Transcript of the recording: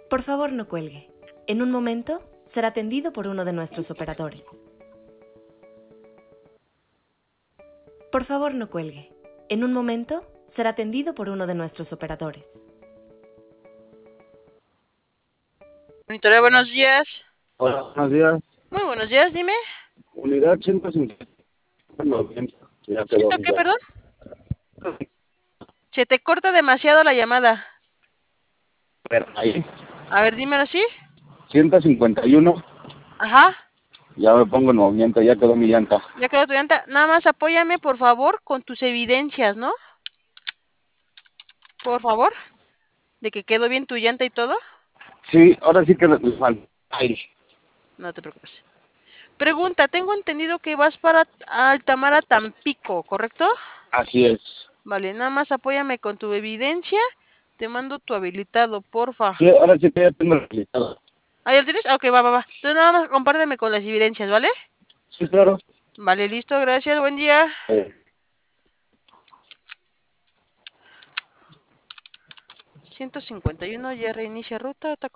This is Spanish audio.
Por favor, no cuelgue. En un momento será atendido por uno de nuestros operadores. Por favor, no cuelgue. En un momento será atendido por uno de nuestros operadores. Monitorea, buenos días. Hola, buenos días. Muy buenos días, dime. Unidad 150. Bueno, bien, ya quedó ¿Siento mi qué, ya. perdón? Se te corta demasiado la llamada. Pero ahí, A ver, dímelo así. 151, Ajá, ya me pongo en movimiento, ya quedó mi llanta. ya quedó tu llanta. Nada más apóyame, por favor, con tus evidencias, ¿no? Por favor, de que quedó bien tu llanta y todo. Sí, ahora sí que le falta aire. No te preocupes. Pregunta, tengo entendido que vas para Altamara, Tampico, ¿correcto? Así es. Vale, nada más apóyame con tu evidencia. Te mando tu habilitado, porfa. Sí, ahora sí que ya tengo el listado. ¿Ah, ya lo tienes? Ah, ok, va. Entonces nada más compárteme con las evidencias, ¿vale? Sí, claro. Vale, listo, gracias, buen día. Eh, 151, ya reinicia ruta.